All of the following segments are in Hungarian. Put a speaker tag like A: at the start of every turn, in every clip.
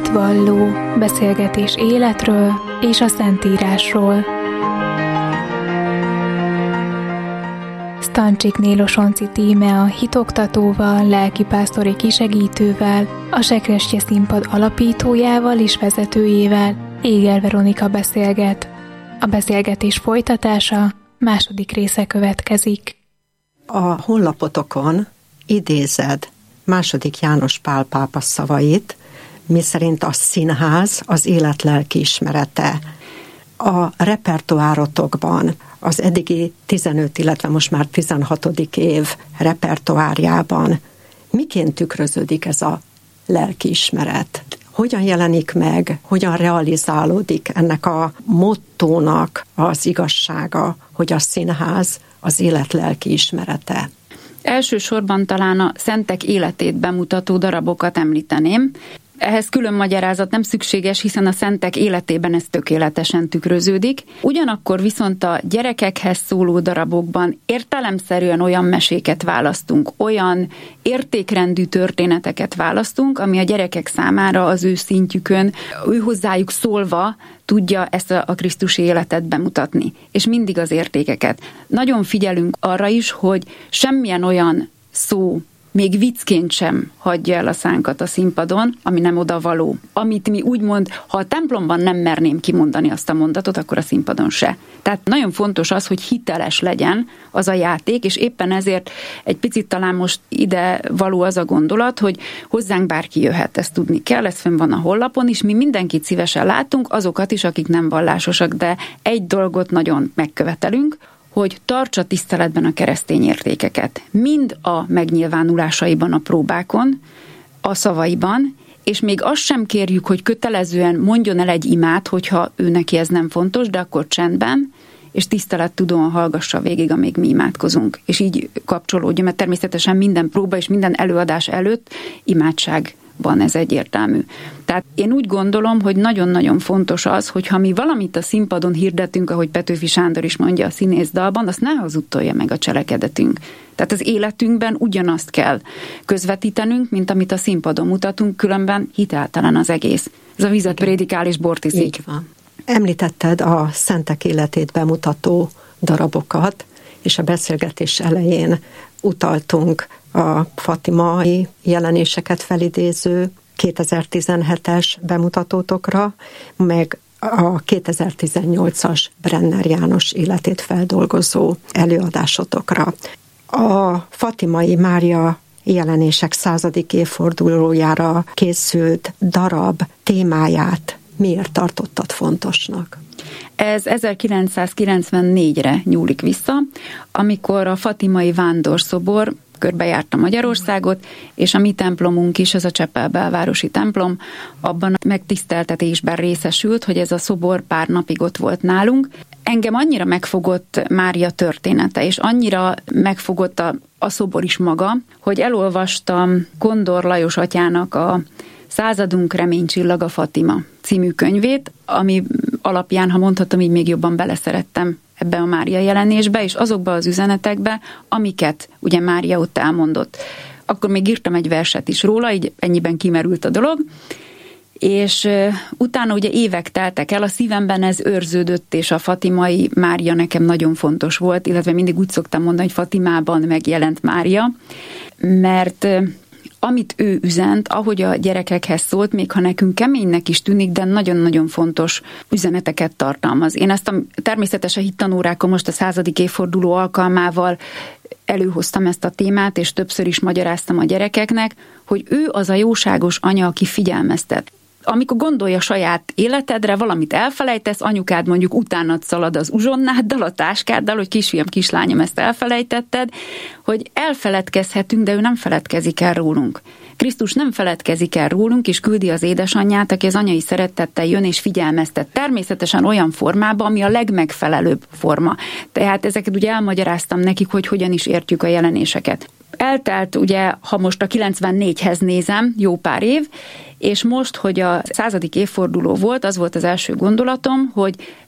A: hitvalló beszélgetés életről és a Szentírásról. Stancsik Nélosonci Tíme a hitoktatóval, lelkipásztori kisegítővel, a Sekrestye Színpad alapítójával és vezetőjével, Éger Veronika beszélget. A beszélgetés folytatása második része következik.
B: A honlapotokon idézed II. János Pál pápa szavait, miszerint a színház az élet lelkiismerete. A repertoárotokban az eddigi 15, illetve most már 16. év repertoárjában miként tükröződik ez a lelkiismeret? Hogyan jelenik meg, hogyan realizálódik ennek a mottónak az igazsága, hogy a színház az élet lelkiismerete?
C: Elsősorban talán a szentek életét bemutató darabokat említeném. Ehhez külön magyarázat nem szükséges, hiszen a szentek életében ez tökéletesen tükröződik. Ugyanakkor viszont a gyerekekhez szóló darabokban értelemszerűen olyan meséket választunk, olyan értékrendű történeteket választunk, ami a gyerekek számára az ő szintjükön, ő hozzájuk szólva tudja ezt a Krisztusi életet bemutatni, és mindig az értékeket. Nagyon figyelünk arra is, hogy semmilyen olyan szó, még viccként sem hagyja el a szánkat a színpadon, ami nem odavaló. Amit mi úgymond, ha a templomban nem merném kimondani azt a mondatot, akkor a színpadon se. Tehát nagyon fontos az, hogy hiteles legyen az a játék, és éppen ezért egy picit talán most ide való az a gondolat, hogy hozzánk bárki jöhet, ezt tudni kell, ez fenn van a honlapon is, mi mindenkit szívesen látunk, azokat is, akik nem vallásosak, de egy dolgot nagyon megkövetelünk, hogy tartsa tiszteletben a keresztény értékeket. Mind a megnyilvánulásaiban, a próbákon, a szavaiban, és még azt sem kérjük, hogy kötelezően mondjon el egy imát, hogyha ő neki ez nem fontos, de akkor csendben, és tisztelettudóan hallgassa végig, amíg mi imádkozunk. És így kapcsolódjon, mert természetesen minden próba és minden előadás előtt imádság van, ez egyértelmű. Tehát én úgy gondolom, hogy nagyon-nagyon fontos az, hogy ha mi valamit a színpadon hirdetünk, ahogy Petőfi Sándor is mondja a színészdalban, azt ne hazudtolja meg a cselekedetünk. Tehát az életünkben ugyanazt kell közvetítenünk, mint amit a színpadon mutatunk, különben hiteltelen az egész. Ez a vizet prédikál és bort iszik.
B: Így van. Említetted a szentek életét bemutató darabokat, és a beszélgetés elején utaltunk a fatimai jelenéseket felidéző 2017-es bemutatótokra, meg a 2018-as Brenner János életét feldolgozó előadásotokra. A Fatimai Mária jelenések 100. évfordulójára készült darab témáját miért tartottad fontosnak?
C: Ez 1994-re nyúlik vissza, amikor a fatimai vándorszobor körbejárta Magyarországot, és a mi templomunk is, az a Csepel belvárosi templom, abban a megtiszteltetésben részesült, hogy ez a szobor pár napig ott volt nálunk. Engem annyira megfogott Mária története, és annyira megfogott a szobor is maga, hogy elolvastam Kondor Lajos atyának a Századunk reménycsillaga Fatima című könyvét, ami alapján, ha mondhatom, így még jobban beleszerettem ebbe a Mária jelenésbe, és azokba az üzenetekbe, amiket ugye Mária ott elmondott. Akkor még írtam egy verset is róla, így ennyiben kimerült a dolog, és utána ugye évek teltek el, a szívemben ez őrződött, és a fatimai Mária nekem nagyon fontos volt, illetve mindig úgy szoktam mondani, hogy Fatimában megjelent Mária, mert amit ő üzent, ahogy a gyerekekhez szólt, még ha nekünk keménynek is tűnik, de nagyon-nagyon fontos üzeneteket tartalmaz. Én ezt természetesen hittanórákon most a 100. évforduló alkalmával előhoztam ezt a témát, és többször is magyaráztam a gyerekeknek, hogy ő az a jóságos anya, aki figyelmeztet. Amikor gondolja saját életedre, valamit elfelejtesz, anyukád mondjuk utánad szalad az uzsonnáddal, a táskáddal, hogy kisfiam, kislányom, ezt elfelejtetted, hogy elfeledkezhetünk, de ő nem feledkezik el rólunk. Krisztus nem feledkezik el rólunk, és küldi az édesanyját, aki az anyai szeretettel jön és figyelmeztet. Természetesen olyan formában, ami a legmegfelelőbb forma. Tehát ezeket ugye elmagyaráztam nekik, hogy hogyan is értjük a jelenéseket. Eltelt ugye, ha most a 94-hez nézem, jó pár év, és most, hogy a 100. évforduló volt, az volt az első gondolatom, hogy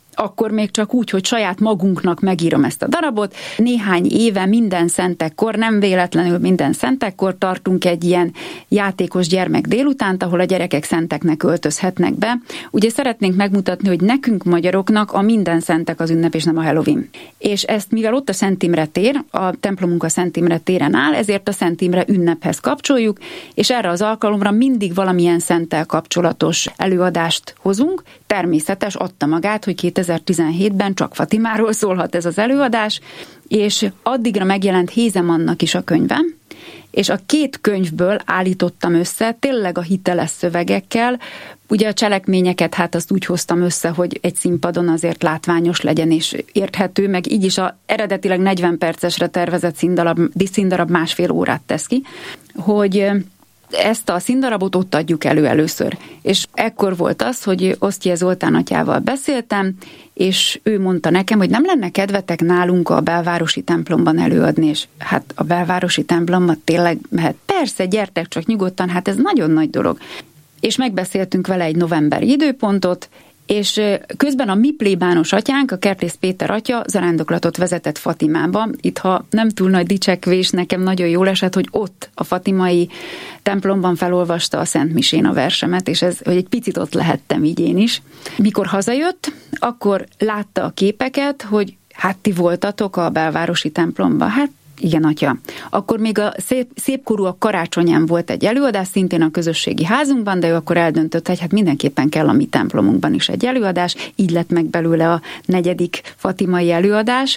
C: akkor még csak úgy, hogy saját magunknak megírom ezt a darabot. Néhány éve minden szentekkor, nem véletlenül minden szentekkor tartunk egy ilyen játékos gyermek délutánt, ahol a gyerekek szenteknek öltözhetnek be. Ugye szeretnénk megmutatni, hogy nekünk magyaroknak a minden szentek az ünnep, és nem a Halloween. És ezt, mivel ott a Szent Imre tér, a templomunk a Szent Imre téren áll, ezért a Szent Imre ünnephez kapcsoljuk, és erre az alkalomra mindig valamilyen szenttel kapcsolatos előadást hozunk. Természetes, adta magát, hogy 2017-ben csak Fatimáról szólhat ez az előadás, és addigra megjelent Hézem Annak is a könyve, és a 2 könyvből állítottam össze, tényleg a hiteles szövegekkel. Ugye a cselekményeket, hát azt úgy hoztam össze, hogy egy színpadon azért látványos legyen és érthető, meg így is a eredetileg 40 percesre tervezett színdarab 1,5 órát tesz ki, hogy ezt a színdarabot ott adjuk elő először. És ekkor volt az, hogy Osztye Zoltán atyával beszéltem, és ő mondta nekem, hogy nem lenne kedvetek nálunk a belvárosi templomban előadni, és hát a belvárosi templomban tényleg mehet. Persze, gyertek csak nyugodtan, hát ez nagyon nagy dolog. És megbeszéltünk vele egy novemberi időpontot, és közben a mi plébános atyánk, a Kertész Péter atya zarándoklatot vezetett Fatimába. Itt, ha nem túl nagy dicsekvés, nekem nagyon jól esett, hogy ott a fatimai templomban felolvasta a Szent Misén a versemet, és ez, hogy egy picit ott lehettem így én is. Mikor hazajött, akkor látta a képeket, hogy hát ti voltatok a belvárosi templomban. Hát igen, atya. Akkor még a szépkorúak karácsonyán volt egy előadás, szintén a közösségi házunkban, de ő akkor eldöntött, hogy hát mindenképpen kell a mi templomunkban is egy előadás, így lett meg belőle a 4. fatimai előadás,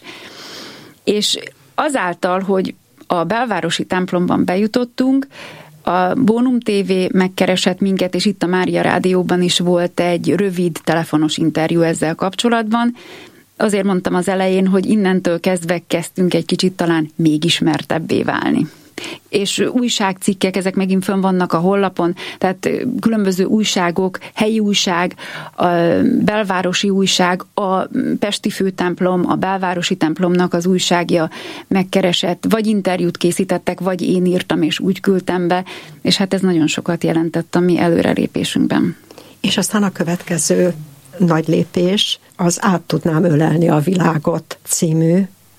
C: és azáltal, hogy a belvárosi templomban bejutottunk, a Bónum TV megkeresett minket, és itt a Mária Rádióban is volt egy rövid telefonos interjú ezzel kapcsolatban. Azért mondtam az elején, hogy innentől kezdve kezdtünk egy kicsit talán még ismertebbé válni. És újságcikkek, ezek megint fönn vannak a honlapon, tehát különböző újságok, helyi újság, a belvárosi újság, a pesti főtemplom, a belvárosi templomnak az újságja megkeresett, vagy interjút készítettek, vagy én írtam és úgy küldtem be, és hát ez nagyon sokat jelentett a mi előrelépésünkben.
B: És aztán a következő nagy lépés, az Át tudnám ölelni a világot című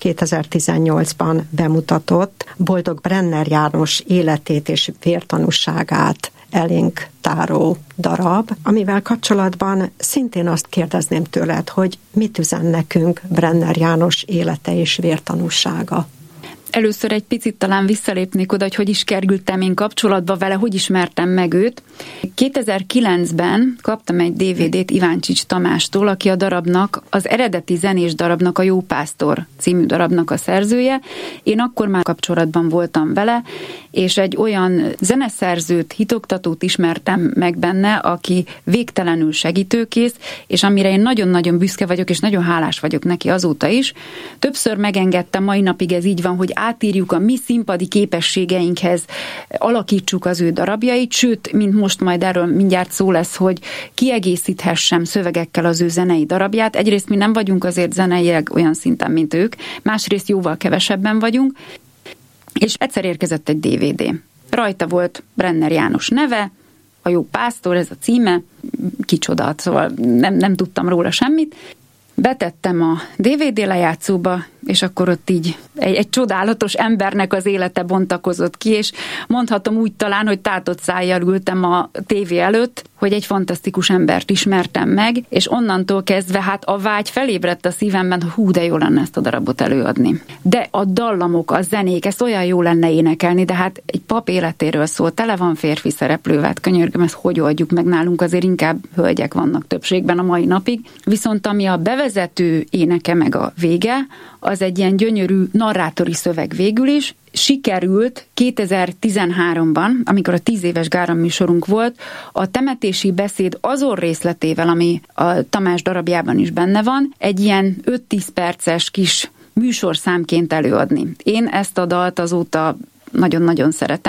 B: 2018-ban bemutatott Boldog Brenner János életét és vértanúságát elénk táró darab, amivel kapcsolatban szintén azt kérdezném tőled, hogy mit üzen nekünk Brenner János élete és vértanúsága?
C: Először egy picit talán visszalépnék oda, hogy is kerültem én kapcsolatba vele, hogy ismertem meg őt. 2009-ben kaptam egy DVD-t Iváncsics Tamástól, aki a darabnak, az eredeti zenés darabnak, a Jó Pásztor című darabnak a szerzője. Én akkor már kapcsolatban voltam vele, és egy olyan zeneszerzőt, hitoktatót ismertem meg benne, aki végtelenül segítőkész, és amire én nagyon-nagyon büszke vagyok, és nagyon hálás vagyok neki azóta is. Többször megengedtem, mai napig ez így van, hogy átírjuk a mi színpadi képességeinkhez, alakítsuk az ő darabjait, sőt, mint most majd erről mindjárt szó lesz, hogy kiegészíthessem szövegekkel az ő zenei darabját. Egyrészt mi nem vagyunk azért zeneileg olyan szinten, mint ők, másrészt jóval kevesebben vagyunk, és egyszer érkezett egy DVD. Rajta volt Brenner János neve, a Jó Pásztor, ez a címe, kicsoda, szóval nem tudtam róla semmit. Betettem a DVD lejátszóba, és akkor ott így egy csodálatos embernek az élete bontakozott ki, és mondhatom úgy talán, hogy tátott szájjal ültem a tévé előtt, hogy egy fantasztikus embert ismertem meg, és onnantól kezdve hát a vágy felébredt a szívemben, hogy hú, de jó lenne ezt a darabot előadni. De a dallamok, a zenék, ezt olyan jó lenne énekelni, de hát egy pap életéről szól, tele van férfi szereplővel, hát könyörgöm, ezt hogy oldjuk meg nálunk, azért inkább hölgyek vannak többségben a mai napig. Viszont ami a bevezető éneke meg a vége, az egy ilyen gyönyörű narrátori szöveg végül is. Sikerült 2013-ban, amikor a 10 éves Gára műsorunk volt, a temetési beszéd azon részletével, ami a Tamás darabjában is benne van, egy ilyen 5-10 perces kis műsorszámként előadni. Én ezt a dalt azóta nagyon-nagyon szeretem,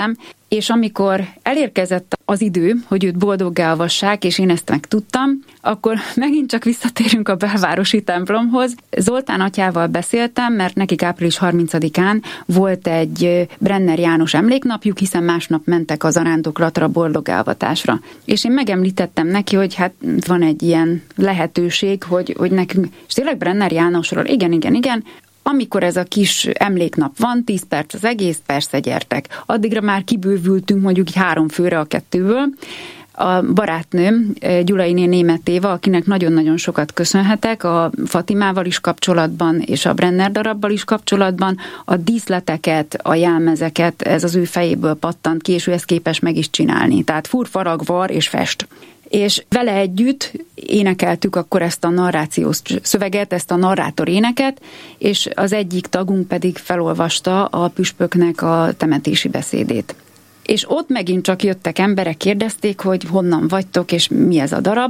C: és amikor elérkezett az idő, hogy őt boldoggá avassák, és én ezt megtudtam, akkor megint csak visszatérünk a belvárosi templomhoz. Zoltán atyával beszéltem, mert nekik április 30-án volt egy Brenner János emléknapjuk, hiszen másnap mentek az arándoklatra boldoggá avatásra. És én megemlítettem neki, hogy hát van egy ilyen lehetőség, hogy nekünk, és tényleg Brenner Jánosról, igen, amikor ez a kis emléknap van, 10 perc az egész, persze gyertek. Addigra már kibővültünk mondjuk 3 főre a 2-ből. A barátnőm, Gyulai Németh Éva, akinek nagyon-nagyon sokat köszönhetek, a Fatimával is kapcsolatban, és a Brenner darabbal is kapcsolatban, a díszleteket, a jelmezeket, ez az ő fejéből pattant ki, és ő ezt képes meg is csinálni. Tehát fúr, farag, var és fest. És vele együtt énekeltük akkor ezt a narrációs szöveget, ezt a narrátor éneket, és az egyik tagunk pedig felolvasta a püspöknek a temetési beszédét. És ott megint csak jöttek emberek, kérdezték, hogy honnan vagytok, és mi ez a darab,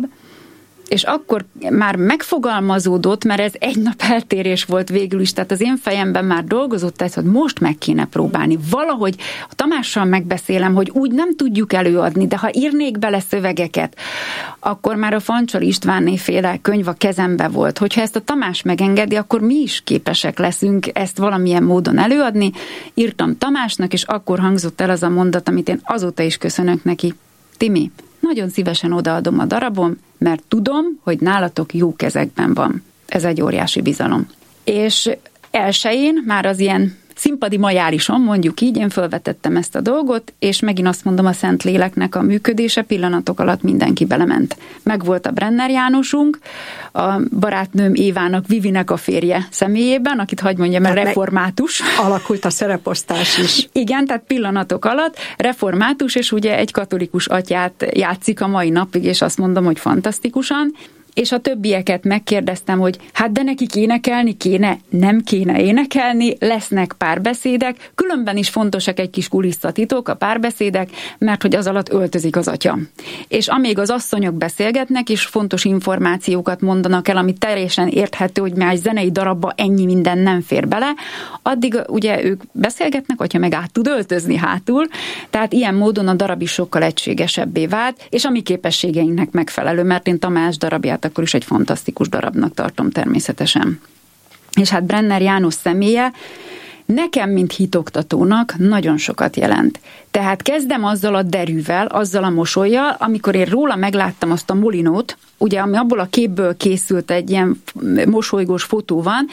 C: és akkor már megfogalmazódott, mert ez egy nap eltérés volt végül is, tehát az én fejemben már dolgozott ez, hogy most meg kéne próbálni. Valahogy a Tamással megbeszélem, hogy úgy nem tudjuk előadni, de ha írnék bele szövegeket, akkor már a Fancsal Istvánnéféle könyv a kezembe volt. Hogyha ezt a Tamás megengedi, akkor mi is képesek leszünk ezt valamilyen módon előadni. Írtam Tamásnak, és akkor hangzott el az a mondat, amit én azóta is köszönök neki. Timi, nagyon szívesen odaadom a darabom, mert tudom, hogy nálatok jó kezekben van. Ez egy óriási bizalom. És elsőjén már az ilyen színpadi majálison, mondjuk így, én felvetettem ezt a dolgot, és megint azt mondom, a Szentléleknek a működése pillanatok alatt mindenki belement. Megvolt a Brenner Jánosunk, a barátnőm Évának, Vivinek a férje személyében, akit hadd mondjam el, református.
B: Alakult a szereposztás is.
C: Igen, tehát pillanatok alatt református, és ugye egy katolikus atyát játszik a mai napig, és azt mondom, hogy fantasztikusan. És a többieket megkérdeztem, hogy hát de nekik énekelni kéne, nem kéne énekelni, lesznek párbeszédek, különben is fontosak egy kis kulisszatitok a párbeszédek, mert hogy az alatt öltözik az atya. És amíg az asszonyok beszélgetnek, és fontos információkat mondanak el, ami teljesen érthető, hogy már egy zenei darabba ennyi minden nem fér bele, addig ugye ők beszélgetnek, atya meg át tud öltözni hátul, tehát ilyen módon a darab is sokkal egységesebbé vált, és a mi képességeinknek megfelelő, mert én Tamás darabját akkor is egy fantasztikus darabnak tartom természetesen. És hát Brenner János személye nekem, mint hitoktatónak nagyon sokat jelent. Tehát kezdem azzal a derűvel, azzal a mosollyal, amikor én róla megláttam azt a molinót, ugye, ami abból a képből készült, egy ilyen mosolygós fotó van,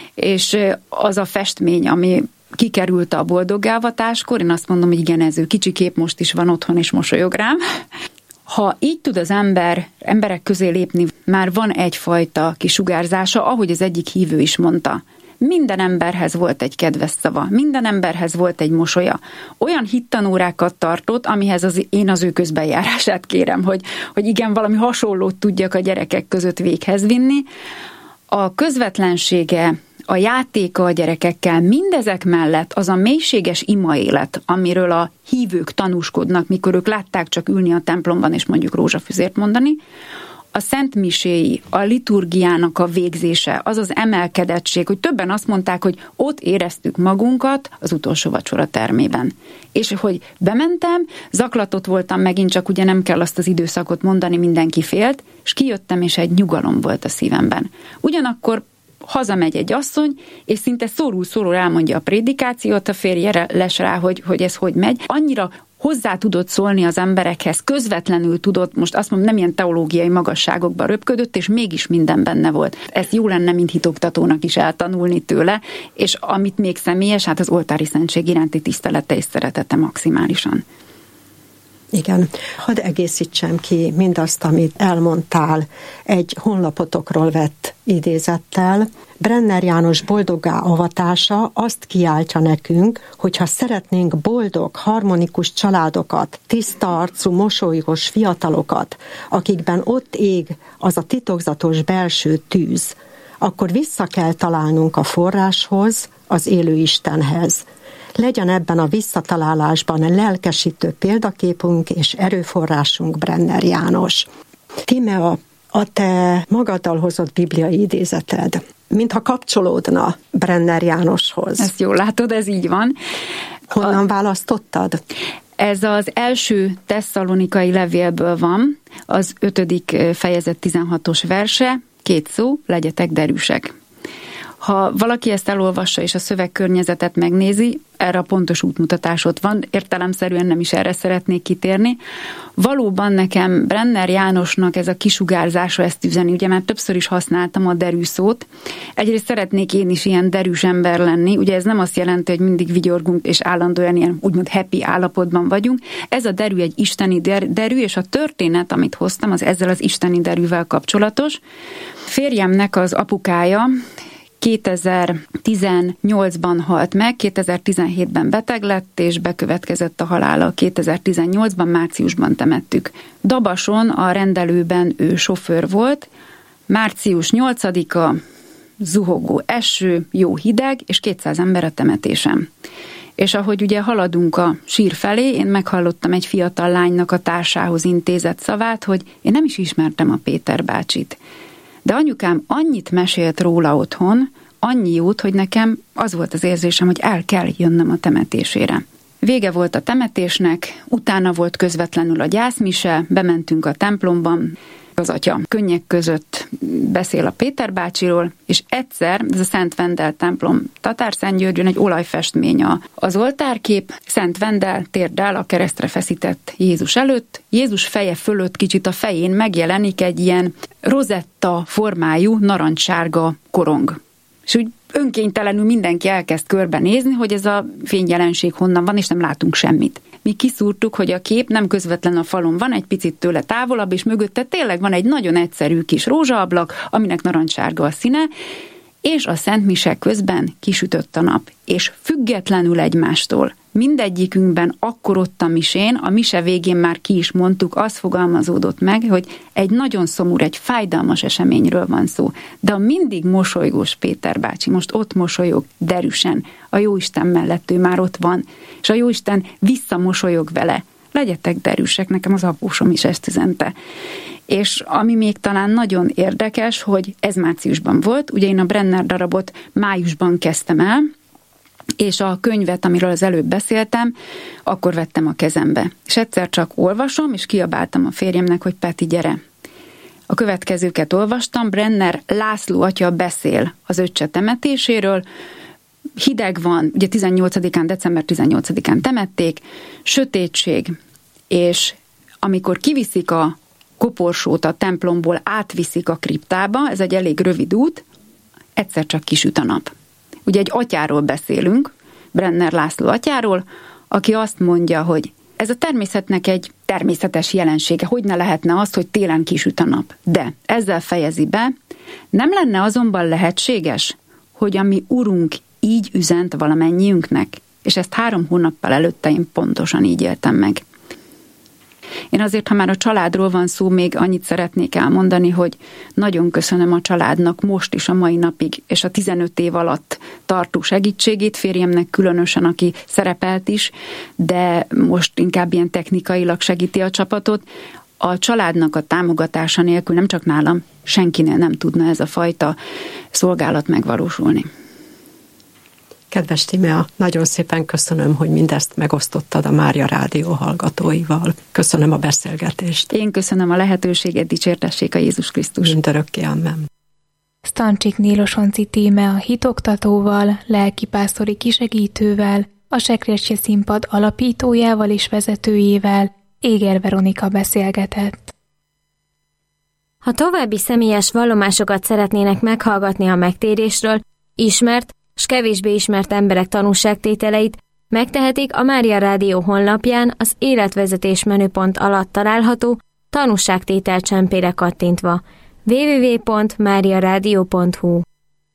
C: és az a festmény, ami kikerült a boldoggávatáskor, én azt mondom, hogy igen, ez ő kicsi kép most is van otthon, és mosolyog rám. Ha így tud az emberek közé lépni, már van egyfajta kisugárzása, ahogy az egyik hívő is mondta. Minden emberhez volt egy kedves szava, minden emberhez volt egy mosolya. Olyan hittanórákat tartott, amihez én az ő közbenjárását kérem, hogy igen, valami hasonlót tudjak a gyerekek között véghez vinni. A közvetlensége, a játéka a gyerekekkel, mindezek mellett az a mélységes imaélet, amiről a hívők tanúskodnak, mikor ők látták csak ülni a templomban és mondjuk rózsafüzért mondani, a szentmiséi, a liturgiának a végzése, az az emelkedettség, hogy többen azt mondták, hogy ott éreztük magunkat az utolsó vacsora termében. És hogy bementem, zaklatott voltam megint, csak ugye nem kell azt az időszakot mondani, mindenki félt, és kijöttem, és egy nyugalom volt a szívemben. Ugyanakkor hazamegy egy asszony, és szinte szórul elmondja a prédikációt, a férje les rá, hogy ez hogy megy. Annyira hozzá tudott szólni az emberekhez, közvetlenül tudott, most azt mondom, nem ilyen teológiai magasságokba röpködött, és mégis minden benne volt. Ez jó lenne, mint hitoktatónak is eltanulni tőle, és amit még személyes, hát az oltári szentség iránti tisztelete és szeretete maximálisan.
B: Igen. Hadd egészítsem ki mindazt, amit elmondtál egy honlapotokról vett idézettel. Brenner János boldoggá avatása azt kiáltja nekünk, hogyha szeretnénk boldog, harmonikus családokat, tiszta arcú, mosolygós fiatalokat, akikben ott ég az a titokzatos belső tűz, akkor vissza kell találnunk a forráshoz, az élő Istenhez. Legyen ebben a visszatalálásban lelkesítő példaképünk és erőforrásunk Brenner János. Tímea, a te magaddal hozott bibliai idézeted, mintha kapcsolódna Brenner Jánoshoz.
C: Ezt jól látod, ez így van.
B: Honnan választottad?
C: Ez az első Tesszalonikai levélből van, az 5. fejezet 16-os verse, 2 szó, legyetek derűsek. Ha valaki ezt elolvassa és a szövegkörnyezetet megnézi, erre a pontos útmutatás ott van, értelemszerűen nem is erre szeretnék kitérni. Valóban nekem Brenner Jánosnak ez a kisugárzása ezt üzeni, ugye már többször is használtam a derű szót. Egyrészt szeretnék én is ilyen derűs ember lenni, ugye ez nem azt jelenti, hogy mindig vigyorgunk és állandóan ilyen úgymond happy állapotban vagyunk. Ez a derű egy isteni derű, és a történet, amit hoztam, az ezzel az isteni derűvel kapcsolatos. Férjemnek az apukája 2018-ban halt meg, 2017-ben beteg lett, és bekövetkezett a halála. 2018-ban, márciusban temettük. Dabason a rendelőben ő sofőr volt, március 8-a, zuhogó eső, jó hideg, és 200 ember a temetésem. És ahogy ugye haladunk a sír felé, én meghallottam egy fiatal lánynak a társához intézett szavát, hogy én nem is ismertem a Péter bácsit. De anyukám annyit mesélt róla otthon, annyi jót, hogy nekem az volt az érzésem, hogy el kell jönnöm a temetésére. Vége volt a temetésnek, utána volt közvetlenül a gyászmise, bementünk a templomban, az atya könnyek között beszél a Péter bácsiról, és egyszer, ez a Szent Vendel templom Tatárszentgyörgyön egy olajfestmény az oltárkép, Szent Vendel térddel a keresztre feszített Jézus előtt, Jézus feje fölött kicsit a fején megjelenik egy ilyen rozetta formájú narancssárga korong. És úgy önkénytelenül mindenki elkezd körbenézni, hogy ez a fényjelenség honnan van, és nem látunk semmit. Mi kiszúrtuk, hogy a kép nem közvetlen a falon van, egy picit tőle távolabb, és mögötte tényleg van egy nagyon egyszerű kis rózsaablak, aminek narancssárga a színe, és a szentmise közben kisütött a nap. És függetlenül egymástól, mindegyikünkben akkor ott a misén, a mise végén már ki is mondtuk, az fogalmazódott meg, hogy egy nagyon szomorú, egy fájdalmas eseményről van szó. De a mindig mosolygós Péter bácsi most ott mosolyog derűsen, a Jóisten mellett ő már ott van, és a Jóisten visszamosolyog vele. Legyetek derűsek, nekem az apósom is ezt üzente. És ami még talán nagyon érdekes, hogy ez márciusban volt, ugye én a Brenner darabot májusban kezdtem el, és a könyvet, amiről az előbb beszéltem, akkor vettem a kezembe. És egyszer csak olvasom, és kiabáltam a férjemnek, hogy Peti, gyere. A következőket olvastam, Brenner László atya beszél az öccse temetéséről, hideg van, ugye 18-án, december 18-án temették, sötétség, és amikor kiviszik a koporsót a templomból, átviszik a kriptába, ez egy elég rövid út, egyszer csak kisüt a nap. Ugye egy atyáról beszélünk, Brenner László atyáról, aki azt mondja, hogy ez a természetnek egy természetes jelensége, hogy ne lehetne az, hogy télen kisüt a nap. De ezzel fejezi be, nem lenne azonban lehetséges, hogy a mi Urunk így üzent valamennyiünknek, és ezt 3 hónappal előtte én pontosan így éltem meg. Én azért, ha már a családról van szó, még annyit szeretnék elmondani, hogy nagyon köszönöm a családnak most is a mai napig, és a 15 év alatt tartó segítségét, férjemnek különösen, aki szerepelt is, de most inkább ilyen technikailag segíti a csapatot. A családnak a támogatása nélkül nem csak nálam, senkinél nem tudna ez a fajta szolgálat megvalósulni.
B: Kedves Tímea, nagyon szépen köszönöm, hogy mindezt megosztottad a Mária Rádió hallgatóival. Köszönöm a beszélgetést.
C: Én köszönöm a lehetőséget, dicsértessék a Jézus Krisztus.
B: Mindörökké, amen.
A: Sztancsik Nélosonci Tímea hitoktatóval, lelkipásztori kisegítővel, a Sekrestye Színpad alapítójával és vezetőjével, Éger Veronika beszélgetett.
D: Ha további személyes vallomásokat szeretnének meghallgatni a megtérésről, ismert s kevésbé ismert emberek tanúságtételeit, megtehetik a Mária Rádió honlapján az életvezetés menüpont alatt található tanúságtétel csempére kattintva www.mariaradio.hu.